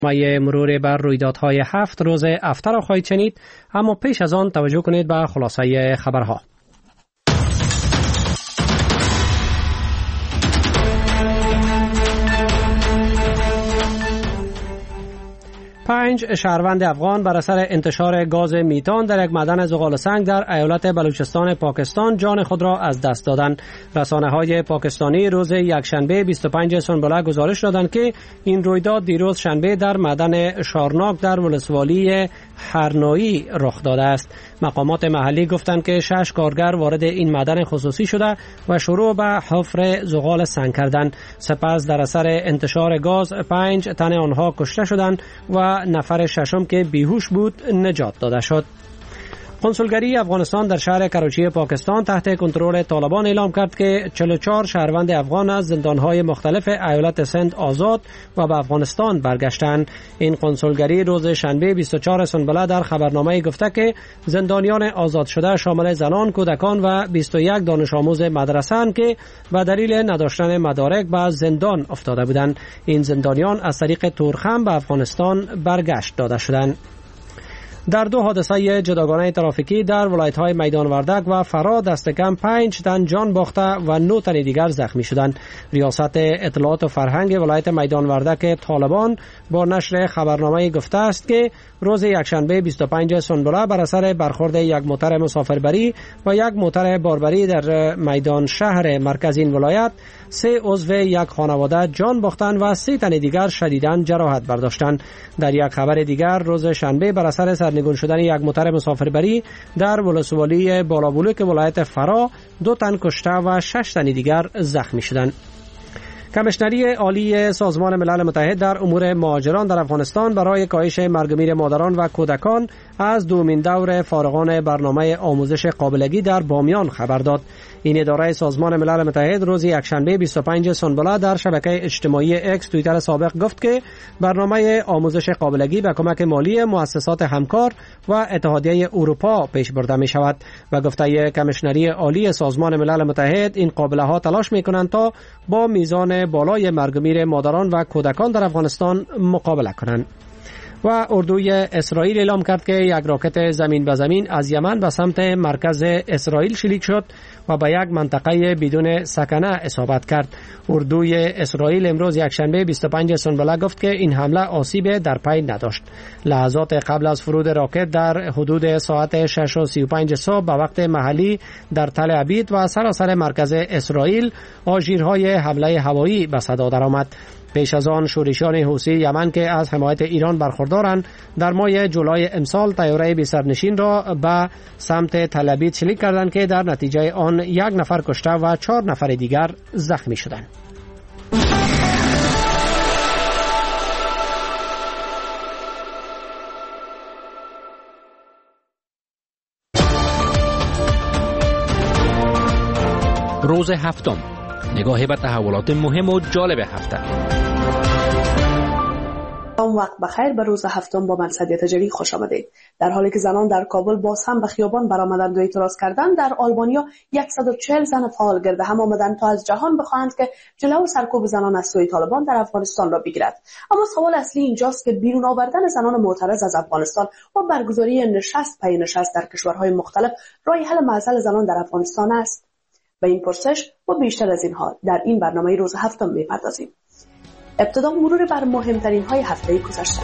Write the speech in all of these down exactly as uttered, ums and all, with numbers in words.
مایه مرور بر رویدادهای هفت روز هفته را خواهید شنید، اما پیش از آن توجه کنید به خلاصه خبرها. پنج شهروند افغان بر اثر انتشار گاز میتان در یک معدن زغال سنگ در ایالت بلوچستان پاکستان جان خود را از دست دادند. رسانه‌های پاکستانی روز یکشنبه بیست و پنج سنبله گزارش دادند که این رویداد دیروز شنبه در معدن شارناک در ولسوالی هرنایی رخ داده است. مقامات محلی گفتند که شش کارگر وارد این معدن خصوصی شده و شروع به حفر زغال سنگ کردند. سپس در اثر انتشار گاز پنج تن آنها کشته شدند و نفر ششم که بیهوش بود نجات داده شد. کنسولگری افغانستان در شهر کراچی پاکستان تحت کنترل طالبان اعلام کرد که چهل و چهار شهروند افغان از زندانهای مختلف ایالت سند آزاد و به افغانستان برگشتند. این کنسولگری روز شنبه بیست و چهار سنبله در خبرنامه گفته که زندانیان آزاد شده شامل زنان، کودکان و بیست و یک دانش آموز مدرسه اند که به دلیل نداشتن مدارک به زندان افتاده بودند. این زندانیان از طریق تورخم به افغانستان برگشت داده شدند. در دو حادثه جداگانه ترافیکی در ولایت‌های میدان وردک و فرا دست کم پنج تن جان باخته و نه تن دیگر زخمی شدند. ریاست اطلاعات و فرهنگ ولایت میدان وردک طالبان با نشر خبرنامه گفته است که روز یکشنبه بیست و پنج سنبله بر اثر برخورد یک موتر مسافربری و یک موتر باربری در میدان شهر مرکز این ولایت سه عضو یک خانواده جان باختند و سه تن دیگر شدیداً جراحت برداشتند. در یک خبر دیگر روز شنبه بر اثر سرنگون شدن یک موتر مسافربری در ولسوالی بالابلوک ولایت فرا دو تن کشته و شش تن دیگر زخمی شدند. کمیشنری عالی سازمان ملل متحد در امور مهاجران در افغانستان برای کاهش مرگ و میر مادران و کودکان از دومین دور فارغان برنامه آموزش قابلگی در بامیان خبر داد. این اداره سازمان ملل متحد روز یکشنبه بیست و پنج سنبله در شبکه اجتماعی اکس توییتر سابق گفت که برنامه آموزش قابلگی به کمک مالی مؤسسات همکار و اتحادیه اروپا پیش برده می شود و گفته کمیشنری عالی سازمان ملل متحد این قابله ها تلاش می کنند تا با میزان بالای مرگ و میر مادران و کودکان در افغانستان مقابله کنند. و اردوی اسرائیل اعلام کرد که یک راکت زمین به زمین از یمن به سمت مرکز اسرائیل شلیک شد و به یک منطقه بدون سکنه اصابت کرد. اردوی اسرائیل امروز یکشنبه بیست و پنج سنبله گفت که این حمله آسیب در پی نداشت. لحظات قبل از فرود راکت در حدود ساعت شش و سی و پنج صبح به وقت محلی در تل عبید و سراسر مرکز اسرائیل آژیرهای حمله هوایی به صدا درآمد. پیش از آن شورشیان حوثی یمن که از حمایت ایران برخوردارند در ماه جولای امسال طیاره بی سرنشین را به سمت تل عبید شلیک کردند که در نتیجه آن یک نفر کشته و چهار نفر دیگر زخمی شدند. روز هفتم، نگاهی به تحولات مهم و جالب هفته. وقت بخیر، به روز هفتم با من سدیه تجلی خوش آمدید. در حالی که زنان در کابل باز هم به خیابان برآمدند و اعتراض کردند، در آلبانیا صد و چهل زن فعال گرد هم آمدند تا از جهان بخواهند که جلو سرکوب زنان از سوی طالبان در افغانستان را بگیرد. اما سوال اصلی اینجاست که بیرون آوردن زنان معترض از افغانستان و برگزاری نشست پی نشست در کشورهای مختلف راه حل معضل زنان در افغانستان است؟ به این پرسش و بیشتر از اینها در این برنامه روز هفتم می‌پردازیم. ابتدا مرور بر مهمترین های هفته گذشته.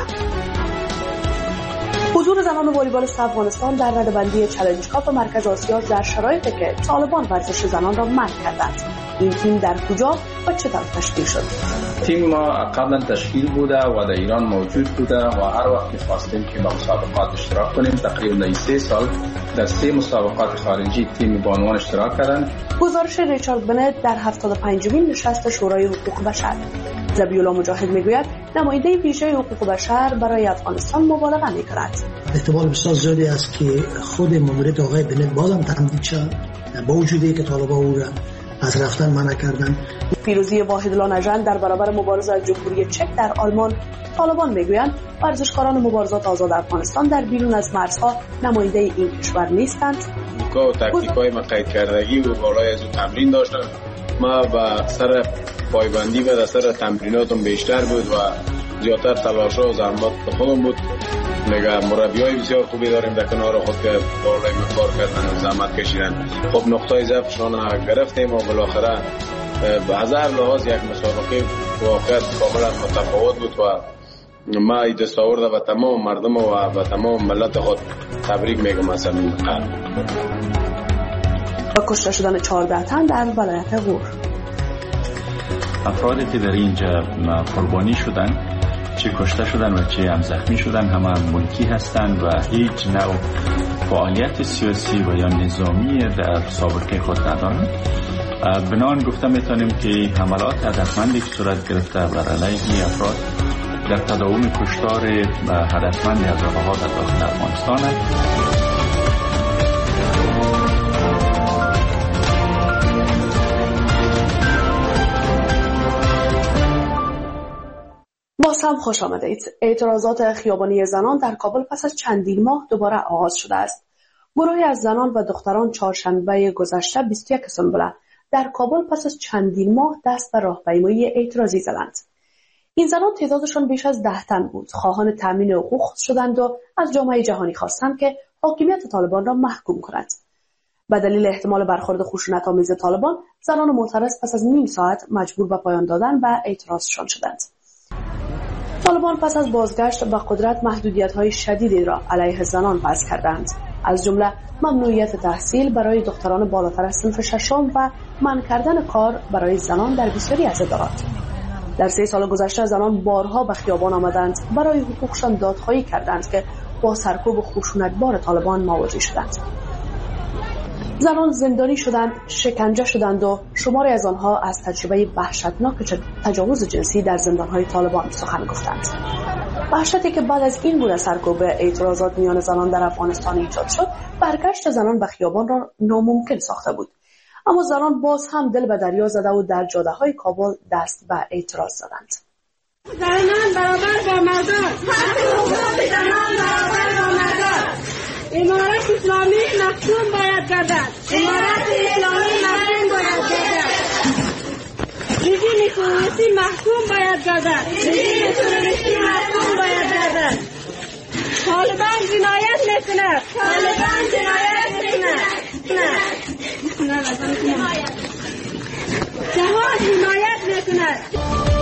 حضور زنان والیبال افغانستان در رده‌بندی چالش کاپ مرکز آسیا در شرایطی که طالبان ورزش زنان را منع کردند. این تیم در کجا و چطور تشکیل شد؟ تیم ما قبلا تشکیل بوده و در ایران موجود بوده و هر وقت که خواستیم که با مسابقات اشتراک کنیم تقریبا سه سال در سه مسابقات خارجی تیم با عنوان اشتراک کردند. گزارش ریچارد بنت در هفتاد و پنجمین نشست شورای حقوق بشر. ذبیح‌الله مجاهد میگوید نماینده ویژه حقوق بشر برای افغانستان مبالغه می‌کند. احتمال بسیار زیادی است که خود ماموریت آقای بنت بازم تمدید شود با وجودی که طالبان او را از رفتن منع کردند. پیروزی واحدالله نژاد در برابر مبارزه از جمهوری چک در آلمان. طالبان میگویند ورزشکاران مبارزات آزاد افغانستان در بیرون از مرزها نماینده این کشور نیستند. و تاکتیک‌های ما قید کردگی و بالای از تمرین داشتن. ما با سر پایبندی و سر تمریناتم بیشتر بود و زیادتر تلاش و زحمت خودم بود. میگه مربیای بسیار خوبی داریم در کنار خود که بالای کار کردن و زحمت کشیدن. خب نقطه ضعفشان گرفتیم و بالاخره از هر لحاظ یک مسابقه واقعا کاملا متفاوت بود و ما این دستاورد و تمام مردم و و تمام ملت خود تبریک میگم از این قلب. و کشته شدن چهارده تن در ولایت غور. افرادی که در اینجا قربانی شدن، چه کشته شدن و چه هم زخمی شدن، همه ملکی هستند و هیچ نوع فعالیت سیاسی و یا نظامی در سابقه خود ندارند. بنان گفته میتونیم که حملات هدفمندی که صورت گرفته بر علیه افراد در تداوم کشتار هدفمند از رفاها در داخل افغانستان است. باز هم خوش آمدید. اعتراضات خیابانی زنان در کابل پس از چندین ماه دوباره آغاز شده است. گروهی از زنان و دختران چهارشنبه گذشته بیست و یک سنبله در کابل پس از چندین ماه دست به راهپیمایی اعتراضی زدند. این زنان تعدادشان بیش از ده تن بود. خواهان تامین حقوق شدند و از جامعه جهانی خواستند که حاکمیت طالبان را محکوم کند. به دلیل احتمال برخورد خشونت‌آمیز طالبان، زنان معترض پس از نیم ساعت مجبور به پایان دادن و اعتراضشان شدند. طالبان پس از بازگشت به قدرت محدودیت‌های شدیدی را علیه زنان وضع کردند، از جمله ممنوعیت تحصیل برای دختران بالاتر از صنف ششم و منع کردن کار برای زنان در بسیاری از ادارات. در سه سال گذشته زنان بارها به خیابان آمدند، برای حقوقشان دادخواهی کردند که با سرکوب و خشونت‌بار طالبان مواجه شدند. زنان زندانی شدند، شکنجه شدند و شماری از آنها از تجربه وحشتناک تجاوز جنسی در زندان‌های طالبان سخن گفتند. وحشتی که بعد از این گونه سرکوب اعتراضات میان زنان در افغانستان ایجاد شد، برگشت زنان به خیابان را ناممکن ساخته بود. اما زنان باز هم دل به دریا زده و در جاده‌های کابل دست به اعتراض زدند. زنان برابر با مردان، حقوق زنان برابر با مردان. امارت اسلامی محکوم باید گردد. امارت اسلامی محکوم باید گردد. رژیم تروریستی محکوم باید گردد. رژیم تروریستی محکوم باید گردد. طالبان جنایت میکند. طالبان جنایت میکند. جهاد حمایت میکند.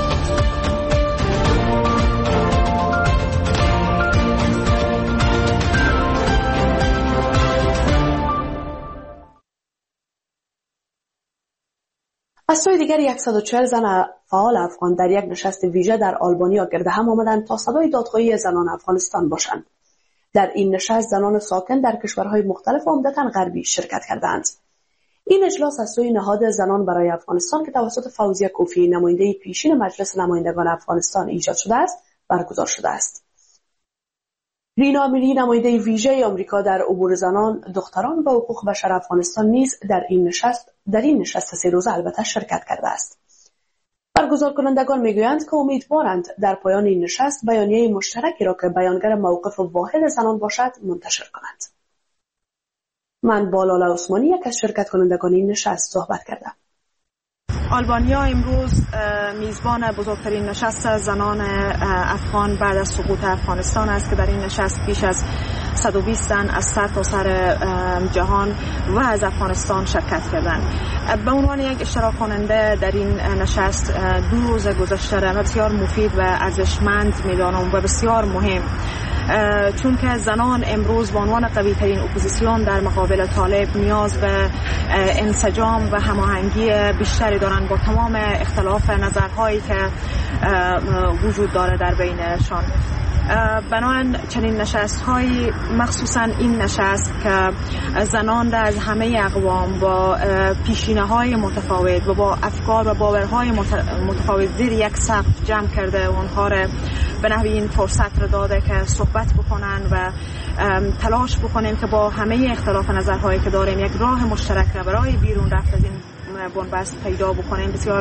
از سوی دیگر صد و چهل زن فعال افغان در یک نشست ویژه در آلبانیا گرد هم آمدند تا صدای دادخواهی زنان افغانستان باشند. در این نشست زنان ساکن در کشورهای مختلف عمدتاً غربی شرکت کردند. این اجلاس از سوی نهاد زنان برای افغانستان که توسط فوزیه کوفی نماینده پیشین مجلس نمایندگان افغانستان ایجاد شده است برگزار شده است. رینا امیری نماینده ویژه آمریکا در امور زنان، دختران و حقوق بشر افغانستان نیز در این نشست در این نشست سه روزه البته شرکت کرده است. برگزار کنندگان میگویند که امیدوارند در پایان این نشست بیانیه مشترکی را که بیانگر موقف واحد زنان باشد منتشر کنند. من با لاله عثمانی یک از شرکت کنندگان این نشست صحبت کردم. آلبانیا امروز میزبان بزرگترین نشست زنان افغان بعد از سقوط افغانستان است که در این نشست بیش از صد و بیست زن از سر تا سر جهان و از افغانستان شرکت کردند. به عنوان یک اشتراک کننده در این نشست دو روز گذشته را بسیار مفید و ارزشمند می‌دانم و بسیار مهم، چون که زنان امروز به عنوان قوی ترین اپوزیسیون در مقابل طالب نیاز به انسجام و هماهنگی بیشتری دارند با تمام اختلاف نظرهایی که وجود داره در بینشان. بنابراین چنین نشست هایی، مخصوصا این نشست که زنان در از همه اقوام با پیشینه های متفاوت و با افکار و باورهای متفاوت زیر یک سقف جمع کرده و اونها را به نحوی این فرصت را داده که صحبت بکنن و تلاش بکنیم که با همه اختلاف نظرهایی که داریم یک راه مشترک را برای بیرون رفت از این بنبست پیدا بکنیم. بسیار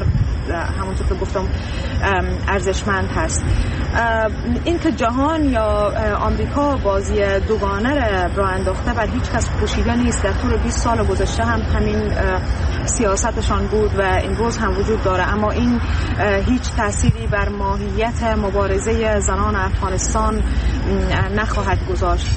همونطور که گفتم ارزشمند هست. این که جهان یا آمریکا بازی دوگانه را انداخته و هیچ کس پوشیده نیست، در طول بیست سال گذشته هم همین سیاستشان بود و امروز هم وجود داره، اما این هیچ تأثیری بر ماهیت مبارزه زنان افغانستان نخواهد گذاشت.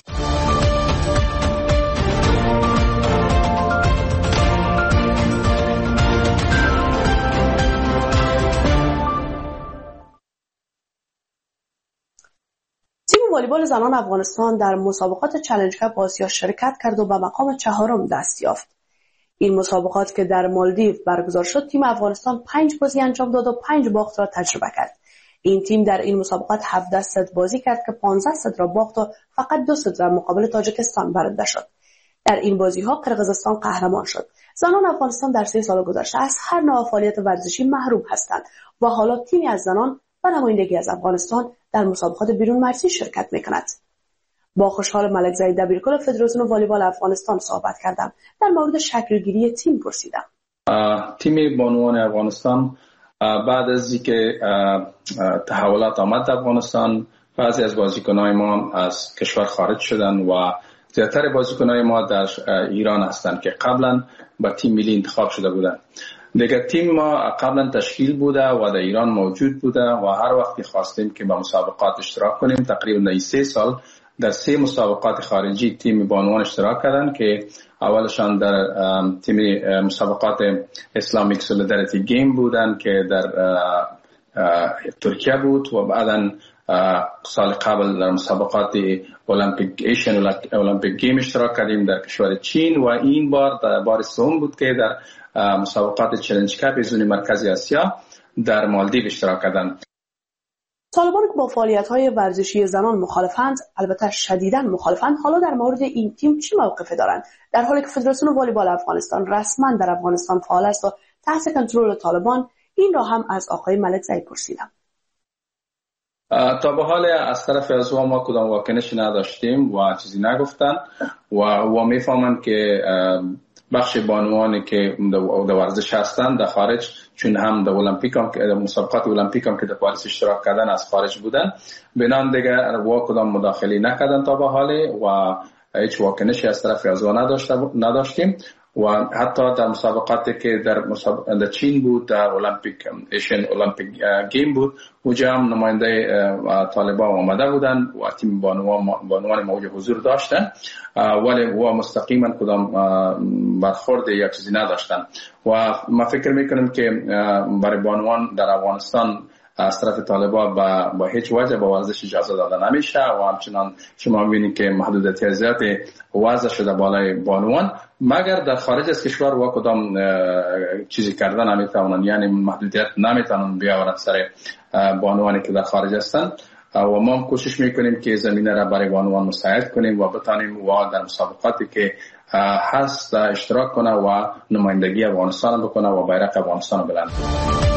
والیبال زنان افغانستان در مسابقات چالش کاپ آسیا شرکت کرد و به مقام چهارم دست یافت. این مسابقات که در مالدیو برگزار شد، تیم افغانستان پنج بازی انجام داد و پنج باخت را تجربه کرد. این تیم در این مسابقات هفده ست بازی کرد که پانزده ست را باخت و فقط دو ست در مقابل تاجیکستان برنده شد. در این بازی‌ها قرقیزستان قهرمان شد. زنان افغانستان در سه سال گذشته از هر نوع فعالیت ورزشی محروم هستند و حالا تیمی از زنان و نمایندگی از افغانستان در مسابقات بیرون مرزی شرکت می‌کند. با خوشحال ملکزی دبیرکل فدراسیون والیبال افغانستان صحبت کردم. در مورد شکلگیری تیم پرسیدم. تیم بانوان افغانستان بعد از اینکه تحولات آمد در افغانستان، بعضی از بازیکنان ما از کشور خارج شدن و زیادتر بازیکنان ما در ایران هستند که قبلا با تیم ملی انتخاب شده بودند. دیگه تیم ما قبلا تشکیل بوده و در ایران موجود بوده و هر وقتی خواستیم که با مسابقات اشتراک کنیم، تقریبا سه سال در سه مسابقات خارجی تیم بانوان اشتراک کردن که اولشان در تیم مسابقات اسلامیک سولیداریتی گیم بودن که در ترکیه بود و بعدا سال قبل در مسابقات المپیک ایشن المپیک گیم اشتراک کردیم در کشور چین و این بار در بار سوم بود که در مسابقات چالش کاپ زون مرکزی آسیا در مالدیو اشتراک کردند. طالبان که با فعالیت‌های ورزشی زنان مخالفند، البته شدیداً مخالفند، حالا در مورد این تیم چه موقفی دارند؟ در حالی که فدراسیون والیبال افغانستان رسما در افغانستان فعال است و تحت کنترل طالبان، این را هم از آقای ملکزی پرسیدم. تا به حال از طرف از ما کدام واکنشی نداشتیم و چیزی نگفتن و و میفهمند که بخش بانوانی که در ورزش هستند در خارج، چون هم در المپیک هم که مسابقات المپیک هم که در پاریس اشتراک کردن از خارج بودن، بنان دیگه وا کدام مداخله نکردن تا به حال و هیچ واکنشی از طرف از نداشتیم. و حتی در مسابقاتی که در مسابقات در چین بود، در المپیک ایشن المپیک گیم بود، اونجا هم نماینده طالبان آمده بودن و تیم بانوان بانوان موجود حضور داشتن، ولی و مستقیما کدام برخورد یا چیزی نداشتن. و ما فکر میکنیم که برای بانوان در افغانستان از طرف طالبان با, با هیچ وجه با ورزش اجازه داده نمیشه و همچنان شما میبینید که محدودیت زیاد وضع شده بالای بانوان، مگر در خارج از کشور و کدام چیزی کردن نمیتونن، یعنی محدودیت نمیتونن بیاورن سر بانوانی که در خارج هستند. و ما کوشش میکنیم که زمینه را برای بانوان مساعد کنیم و بتانیم و در مسابقاتی که هست اشتراک کنه و نمایندگی افغانستان بکنه و بیرق افغانستان بلند کنه.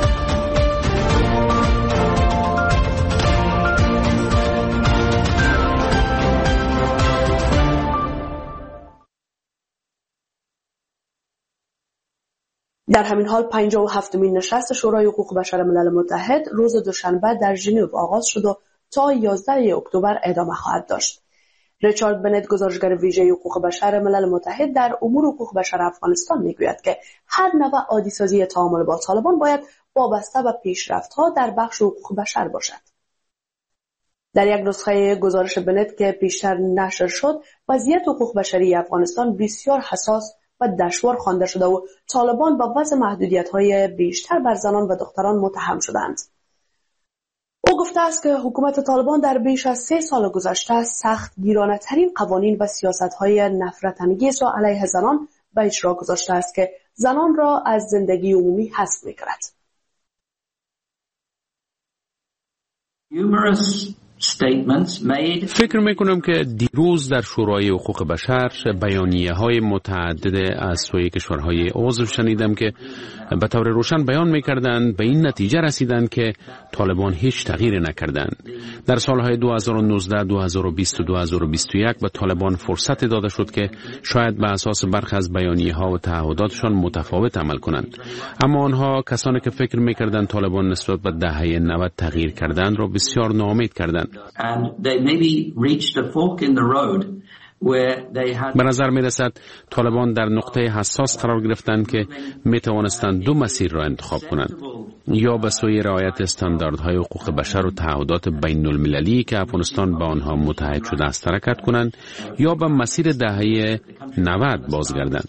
در همین حال پنجاه و هفتمین نشست شورای حقوق بشر ملل متحد روز دوشنبه در ژنو آغاز شد و تا یازده اکتبر ادامه خواهد داشت. ریچارد بنت، گزارشگر ویژه حقوق بشر ملل متحد در امور حقوق بشر افغانستان، میگوید که هر نوع عادی‌سازی تعامل با طالبان باید وابسته به پیشرفت‌ها در بخش حقوق بشر باشد. در یک نسخه گزارش بنت که پیشتر نشر شد، وضعیت حقوق بشری افغانستان بسیار حساس و دشوار خوانده شده و طالبان با وضع محدودیت‌های بیشتر بر زنان و دختران متهم شدند. او گفته است که حکومت طالبان در بیش از سه سال گذشته سخت گیرانه ترین قوانین و سیاست‌های نفرت‌انگیز را علیه زنان به اجرا گذاشته است که زنان را از زندگی عمومی حذف می‌کند. Numerous فکر میکنم که دیروز در شورای حقوق بشر بیانیه های متعدد از سوی کشورهای عضو شنیدم که به طور روشن بیان میکردند به این نتیجه رسیدند که طالبان هیچ تغییری نکردند. در سالهای دو هزار و نوزده، دو هزار و بیست و دو هزار و بیست و یک به طالبان فرصت داده شد که شاید به اساس برخی از بیانیه ها و تعهداتشان متفاوت عمل کنند، اما آنها کسانی که فکر میکردند طالبان نسبت به دهه نود تغییر کردند را بسیار ناامید کردند. به نظر می رسد طالبان در نقطه حساس قرار گرفتند که می توانستند دو مسیر را انتخاب کنند، یا به سوی رعایت استانداردهای حقوق بشر و تعهدات بین المللی که افغانستان با آنها متحد شده است حرکت کنند، یا به مسیر دهه نود بازگردند.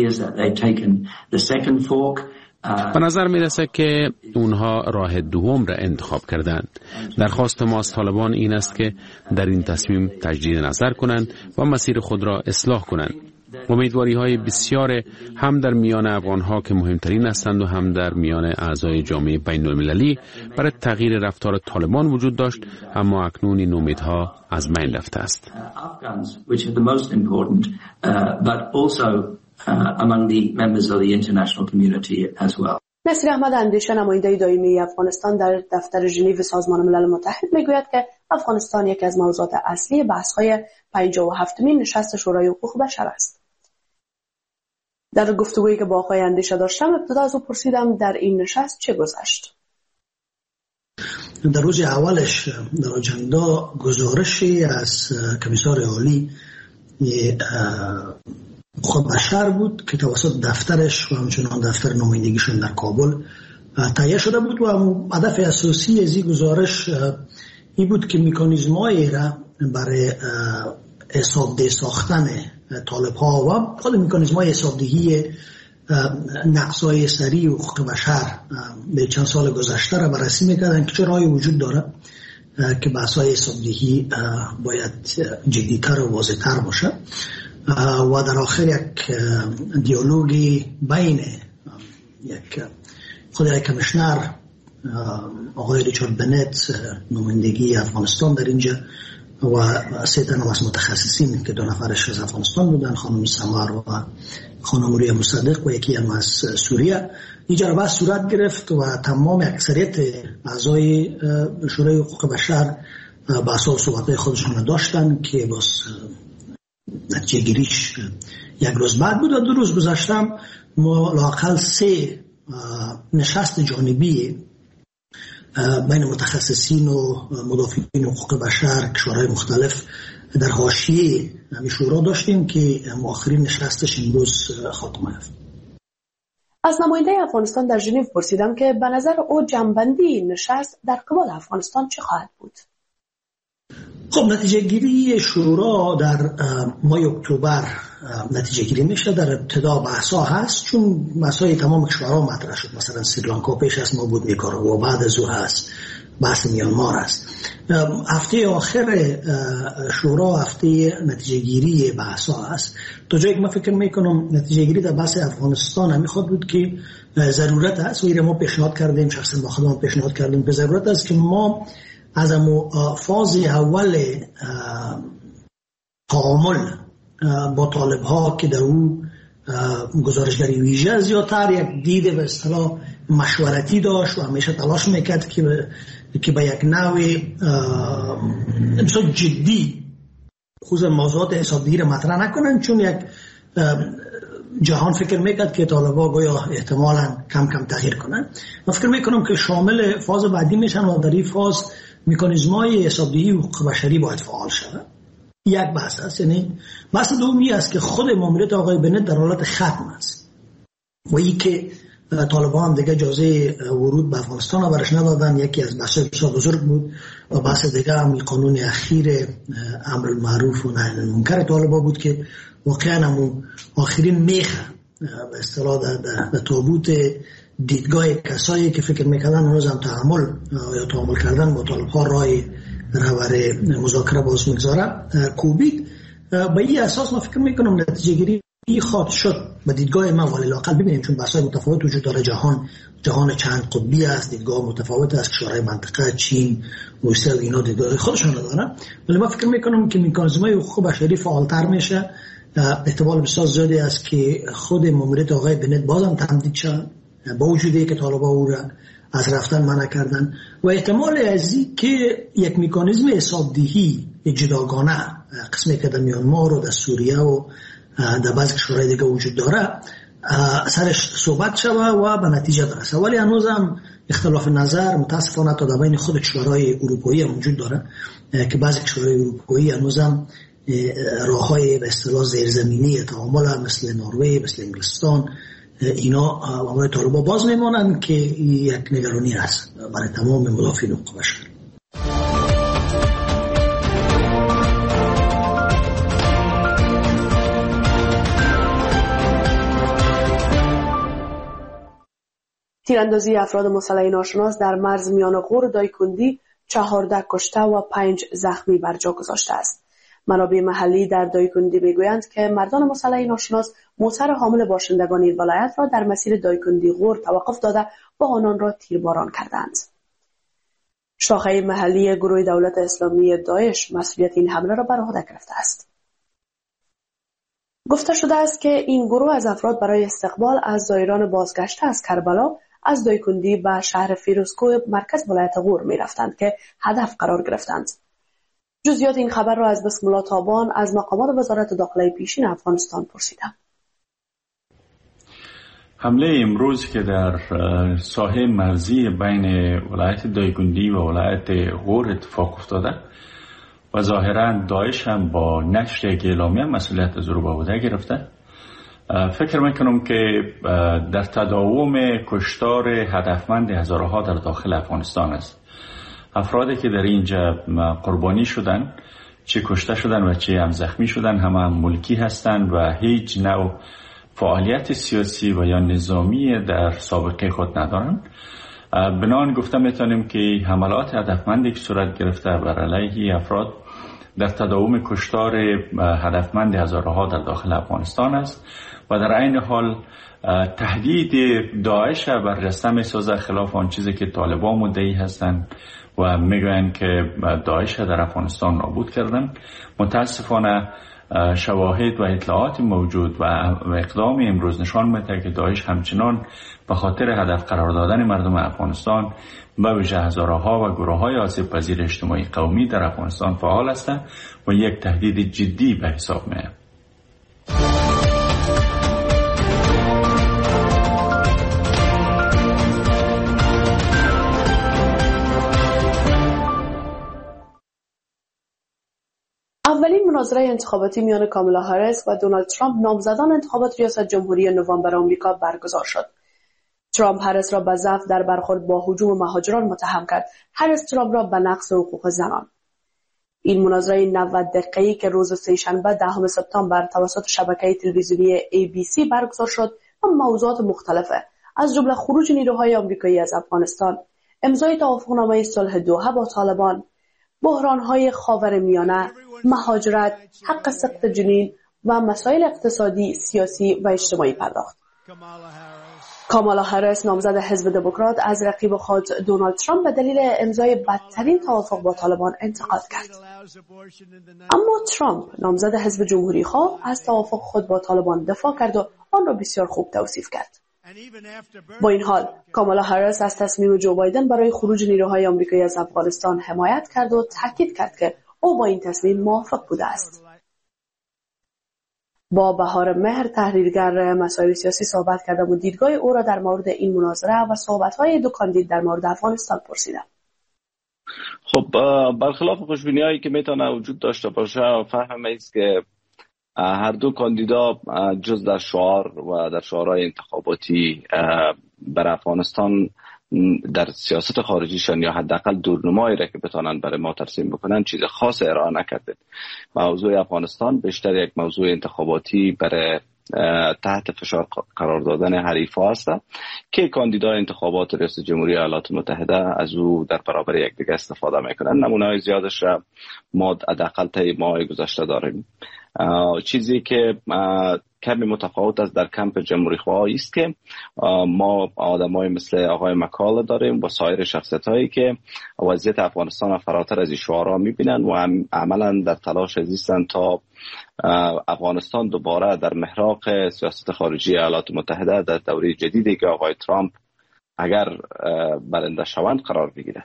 به نظر می رسد که اونها راه دوم را انتخاب کردند. درخواست ما از طالبان این است که در این تصمیم تجدید نظر کنند و مسیر خود را اصلاح کنند. امیدواری های بسیار هم در میان افغان ها که مهمترین هستند و هم در میان اعضای جامعه بین المللی برای تغییر رفتار طالبان وجود داشت، اما اکنون این امیدها از بین رفته است. Uh, among the members of the international community as well. نصیر احمد اندیشه، نماینده دائمی افغانستان در دفتر ژنو سازمان ملل متحد، میگوید که افغانستان یکی از موضوعات اصلی بحث‌های پنجاه و هفتمین نشست شورای حقوق بشر است. در گفتگویی که با آقای اندیشه داشتم، ابتدا از او پرسیدم در این نشست چه گذشت. در روز اولش در آجندا گزارشی از کمیسار عالی حقوق بشر بود که توسط دفترش و همچنان دفتر نمایندگیشون در کابل تهیه شده بود و هدف اساسی از این گزارش این بود که مکانیزم‌هایی را برای حسابدهی ساختن طالب‌ها و خود مکانیزم‌های حسابدهی نقص‌های سریع حقوق بشر به چند سال گذشته را بررسی می‌کردن که چه راهی وجود داره که بحث‌های حسابدهی باید جدی‌تر و واضح‌تر باشه و در آخر یک دیالوگی بین یک خود یک کمیشنر آقای ریچارد بنت نمایندگی افغانستان در اینجا و سه تن از متخصصین که دو نفرش از افغانستان بودن، خانم سمر و خانم مریم مصدق و یکی هم از سوریه، اینجا بحث صورت گرفت و تمام اکثریت اعضای شورای حقوق بشر به اساس صحبت‌های خودشون داشتن که باز نتیجه گیریش یک روز بعد بود و دو روز گذشتم ما لااقل سه نشست جانبی بین متخصصین و مدافعین حقوق بشر کشورهای مختلف در حاشیه همین شورا داشتیم که آخرین نشستش امروز خاتمه یافت. از نماینده افغانستان در ژنو پرسیدم که به نظر او جنبندی نشست در قبال افغانستان چه خواهد بود؟ خب نتیجه گیری شورا در ماه اکتبر نتیجه گیری میشه. در ابتدا بحثا هست چون مسائل تمام کشورها مطرح شد، مثلا سریلانکا پیش از ما بود، نیکاراگوآ بعد از او هست، بحث میانمار است. هفته آخر شورا هفته نتیجه گیری بحثا هست. تا جایی که من فکر میکنم نتیجه گیری در بحث افغانستان هم میخواد بود که ضرورت هست و ما پیشنهاد کردیم، شخصا با خودم پیشنهاد کردیم که ضرورت است که ما از امو فاز اول تعامل با طالب ها که در او گزارشگری ویژه زیادتر یک دید به اصطلاح مشورتی داشت و همیشه تلاش میکرد که که به یک نوع بسیار جدی خود موضوعات حسابدهی را مطرح نکنن، چون یک جهان فکر میکرد که طالبا گویا احتمالاً کم کم تغییر کنن. من فکر میکنم که شامل فاز بعدی میشن و در این فاز مکانیزم‌های حسابدهی حقوق بشری باید فعال شود. یک بحث است. یعنی بحث دومی است که خود ماموریت آقای بنت در حالت ختم است و این که طالبان دیگه اجازه ورود به افغانستان را برش ندادن. یکی از بحث‌های بسیار بزرگ بود و بحث دیگه هم قانون اخیر امر المعروف و نهی عن المنکر طالبان بود که واقعا هم آخرین میخه به اصطلاح در تابوت دیدگاه کسایی که فکر میکردن هنوز هم تعامل یا تعامل کردن با طالب‌ها رای رهبر مذاکره باز میگذاره کوبید. به این اساس ما فکر میکنم نتیجه گیری این خاط شد به دیدگاه من، ولی لااقل ببینیم چون بحث‌های متفاوت وجود داره، جهان جهان چند قطبی است، دیدگاه متفاوت است، کشورهای منطقه چین، روسیه و اینا دیدگاه خودشون دارن، ولی من فکر میکنم که مکانیزم‌های حقوق بشری فعالتر میشه. احتمال بسیار زیادی است که خود ماموریت آقای بنت بازم تمدید شد با وجودی که طالبان او را از رفتن منع کردن، و احتمال ازی که یک مکانیزم حسابدهی جداگانه قسمی که در میانمار و در سوریه و در بعضی کشورهای دیگه وجود داره سرش صحبت شوه و به نتیجه برسه، ولی هنوز هم اختلاف نظر متاسفانه تا در بین خود کشورهای اروپایی هم وجود داره که بعضی کشورهای اروپایی هنوز هم راههای به اصطلاح زیرزمینی تعامل مثل نروژ، مثل انگلستان، اینا برای طالبان باز میمونن که یک نگرانی هست برای تمام مدافعین حقوق بشر. تیراندازی افراد مسلح ناشناس در مرز میان غور دایکندی چهارده کشته و پنج زخمی بر جا گذاشته است. منابع محلی در دایکندی میگویند که مردان مسلح ناشناس موتر حامل باشندگان این ولایت را در مسیر دایکندی غور توقف داده و آنان را تیرباران کردند. شاخه محلی گروه دولت اسلامی داعش مسئولیت این حمله را بر عهده گرفته است. گفته شده است که این گروه از افراد برای استقبال از زائران بازگشته از کربلا از دایکندی به شهر فیروزکوه مرکز ولایت غور می رفتند که هدف قرار گرفتند. جزئیات این خبر را از بسم الله تابان از مقامات وزارت داخله پیشین افغانستان پرسیدم. حمله امروز که در ساحه مرزی بین ولایت دایکندی و ولایت غور اتفاق افتاده و ظاهرا داعش هم با نشر یک اعلامیه مسئولیت از او به عهده گرفته، فکر میکنم که در تداوم کشتار هدفمند هزارها در داخل افغانستان است. افرادی که در اینجا قربانی شدن، چه کشته شدن و چه هم زخمی شدن، همه هم ملکی هستند و هیچ نوع فعالیت سیاسی و یا نظامی در سابقه خود ندارند. بنان گفته میتونیم که حملات هدفمندی که صورت گرفته بر علیه افراد در تداوم کشتار هدفمند هزارها در داخل افغانستان است و در عین حال تهدید داعش برجسته میسازه خلاف آن چیزی که طالبان مدعی هستند و میگویند که داعش در افغانستان نابود کردن. متاسفانه شواهد و اطلاعات موجود و اقدام امروز نشان میده که داعش همچنان به خاطر هدف قرار دادن مردم افغانستان به ویژه هزارها و گروه‌های آسیب پذیر اجتماعی قومی در افغانستان فعال هستند و یک تهدید جدی به حساب میاد. اولین مناظره انتخاباتی میان کامالا هریس و دونالد ترامپ نامزدان انتخابات ریاست جمهوری نوامبر آمریکا برگزار شد. ترامپ هریس را به ضعف در برخورد با هجوم مهاجران متهم کرد. هریس ترامپ را به نقض حقوق زنان. این مناظره نود دقیقه‌ای که روز سه‌شنبه دهم سپتامبر توسط شبکه تلویزیونی ای بی سی برگزار شد و موضوعات مختلفه از جمله خروج نیروهای آمریکایی از افغانستان، امضای توافقنامه صلح دوحه با طالبان، بحران‌های خاورمیانه، مهاجرت، حق سقط جنین و مسائل اقتصادی، سیاسی و اجتماعی پرداخت. کامالا هریس نامزد حزب دموکرات از رقیب خود دونالد ترامپ به دلیل امضای بدترین توافق با طالبان انتقاد کرد. اما ترامپ نامزد حزب جمهوری خواه از توافق خود با طالبان دفاع کرد و آن را بسیار خوب توصیف کرد. با این حال کامالا هریس از تصمیم جو بایدن برای خروج نیروهای آمریکایی از افغانستان حمایت کرد و تاکید کرد که او با این تصمیم موافق بوده است. با بهار مهر تحلیلگر مسائل سیاسی صحبت کردم و دیدگاه او را در مورد این مناظره و صحبت‌های دو کاندید در مورد افغانستان پرسیدم. خب برخلاف خوشبینی‌هایی که میتونه وجود داشته باشه، فهم است که هر دو کاندیدا جز در شعار و در شعارهای انتخاباتی بر افغانستان در سیاست خارجیشان یا حداقل دورنمایی را که بتونن برای ما ترسیم بکنن چیز خاص ارائه نکرده. موضوع افغانستان بیشتر یک موضوع انتخاباتی برای تحت فشار قرار دادن حریفا است که کاندیدای انتخابات ریاست جمهوری ایالات متحده از او در برابر یکدیگر استفاده میکنن. نمونه‌های زیادش را ما حداقل طی ماه گذشته داریم. چیزی که کمی متفاوت است در کمپ جمهوری خواهی است که ما آدمای مثل آقای مکال داریم و سایر شخصیت هایی که وضعیت افغانستان فراتر از این شعارها میبینن و عملا در تلاش زیستن تا افغانستان دوباره در محراق سیاست خارجی ایالات متحده در دوره جدیدی که آقای ترامپ اگر برنده شوند قرار بگیره.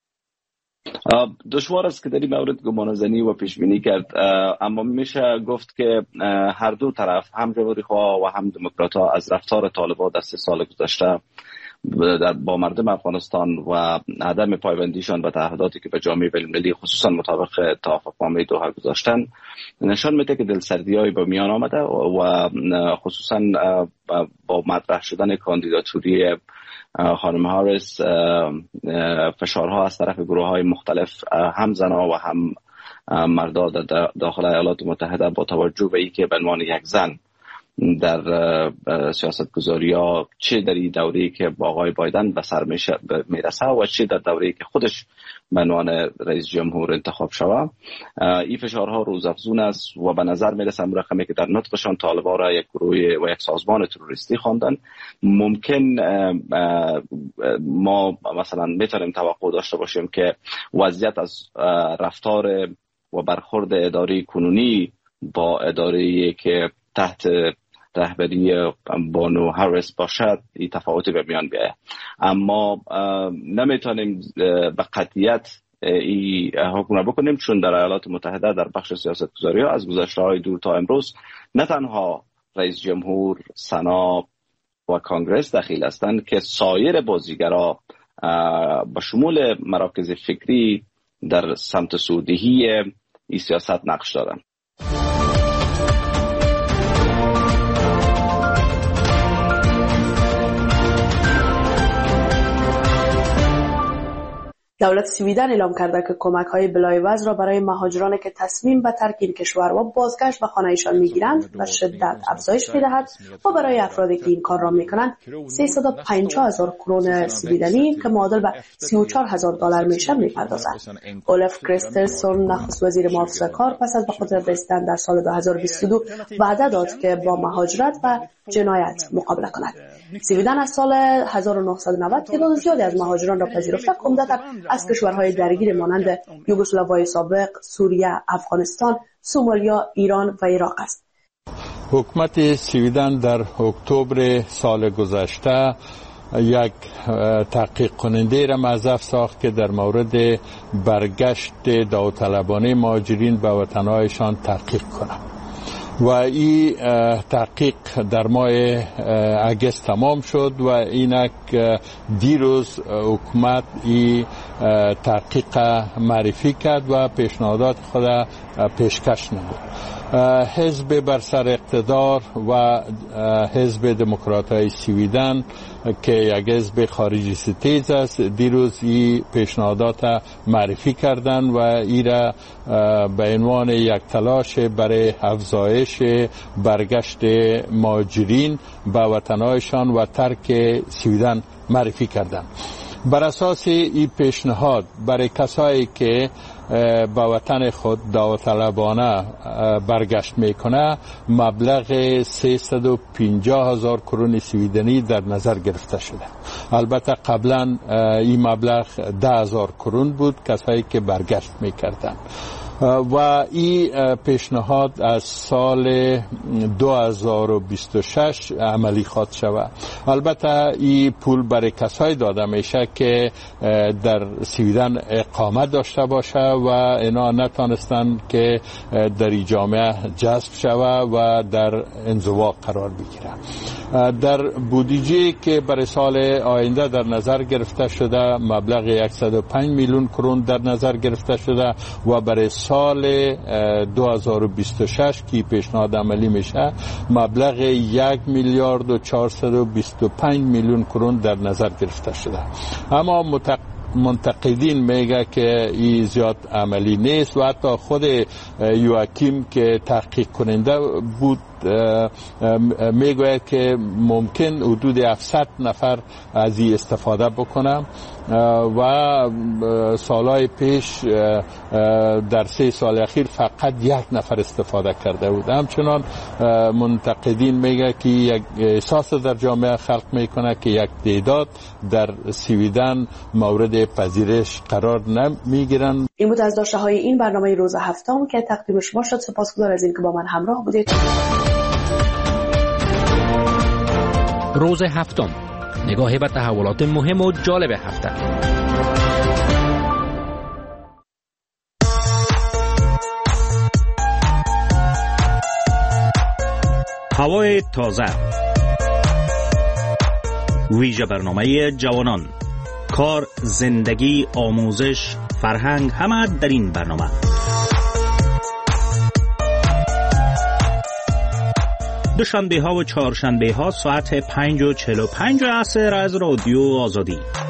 دشوار است که در این مورد گمانه‌زنی و پیش بینی کرد، اما میشه گفت که هر دو طرف، هم جمهوری خواه و هم دموکرات ها، از رفتار طالبان در سه سال گذشته با مردم افغانستان و عدم پایبندیشان به تعهداتی که به جامعه بین‌المللی خصوصا مطابق توافقنامه دوحه گذاشتن نشان میده که دلسردی‌هایی به میان آمده و خصوصا با مطرح شدن کاندیداتوری خانم هاریس فشارها از طرف گروه‌های مختلف، هم زنان و هم مردان در داخل ایالات متحده، با توجه به اینکه به عنوان یک زن در سیاست گذاری ها چه در این دوره‌ای که با آقای بایدن به سر میرسه و چه در دوره‌ای که خودش به عنوان رئیس جمهور انتخاب شود، این فشارها روزافزون است و به نظر میرسه رقمی که در نطقشان طالبان را یک گروه و یک سازمان تروریستی خواندن. ممکن ما مثلا میتونیم توقع داشته باشیم که وضعیت از رفتار و برخورد اداری کنونی با اداری که تحت رهبری بانو هاریس باشد این تفاوتی به میان بیاید، اما نمیتونیم به قطعیت این حکم را بکنیم، چون در ایالات متحده در بخش سیاست گذاری ها از گذشته های دور تا امروز نه تنها رئیس جمهور، سنا و کانگرس دخیل هستند که سایر بازیگرا به شمول مراکز فکری در سمت سودهی این سیاست نقش دارند. دولت سویدن اعلام کرده که کمک‌های بلایوز را برای مهاجرانی که تصمیم به ترک این کشور و بازگشت به خانه‌شان می‌گیرند به شدت افزایش می‌دهد و برای افرادی که این کار را می‌کنند سیصد و پنجاه هزار کرون سویدنی که معادل به سی و چهار هزار دلار میشه می‌پردازد. اولف کریسترسون نخست وزیر محافظه کار پس از به قدرت رسیدن در سال دو هزار و بیست و دو وعده داد که با مهاجرت و جنایت مقابله کند. سویدن از سال هزار و نهصد و نود تعداد زیادی از مهاجران را پذیرفته که عمدتاً از کشورهای درگیر مانند یوگسلاوی سابق، سوریه، افغانستان، سومالیا، ایران و عراق است. حکومت سویدن در اکتبر سال گذشته یک تحقیق کننده را موظف ساخت که در مورد برگشت داوطلبانه مهاجرین به وطنهایشان تحقیق کنند و این تحقیق در ماه اگست تمام شد و اینک دیروز حکومت این تحقیق معرفی کرد و پیشنهادات خود پیشکش نمود. حزب بر سر اقتدار و حزب دموکرات‌های سویدن که یک حزب خارجی ستیز است دیروز این پیشنهادات معرفی کردند و این را به عنوان یک تلاش برای افزایش برگشت مهاجرین به وطنهایشان و ترک سویدن معرفی کردند. بر اساس این پیشنهاد برای کسایی که به وطن خود داوطلبانه برگشت میکنه مبلغ سیصد و پنجاه هزار کرون سویدنی در نظر گرفته شده. البته قبلا این مبلغ ده هزار کرون بود کسایی که برگشت میکردن و این پیشنهاد از سال دو هزار و بیست و شش عملی خواهد شود. البته این پول برای کسایی داده میشه که در سویدن اقامت داشته باشه و اینا نتانستن که در این جامعه جذب شود و در انزوا قرار بگیرن. در بودجه که برای سال آینده در نظر گرفته شده مبلغ صد و پنج میلیون کرون در نظر گرفته شده و برای سال دو هزار و بیست و شش که پیشنهاد عملی میشه مبلغ یک میلیارد و چهارصد و بیست و پنج میلیون کرون در نظر گرفته شده. اما متق... منتقدین میگه که این زیاد عملی نیست و حتی خود یواکیم که تحقیق کننده بود میگوید که ممکن حدود هفتصد نفر از این استفاده بکنم و سالهای پیش در سه سال اخیر فقط یک نفر استفاده کرده بود. همچنان منتقدین میگه که یک احساس در جامعه خلق میکنه که یک تعداد در سویدن مورد پذیرش قرار نمیگیرن. این بود از داشته های این برنامه روز هفتم که تقدیم شما شد. سپاسگزار از این که با من همراه بودید. روز هفتم، نگاهی به تحولات مهم و جالب هفته. هوای تازه، ویژه برنامه جوانان، کار، زندگی، آموزش، فرهنگ، همه در این برنامه. دوشنبه ها و چهارشنبه ها ساعت پنج و چهل و پنج عصر از رادیو آزادی.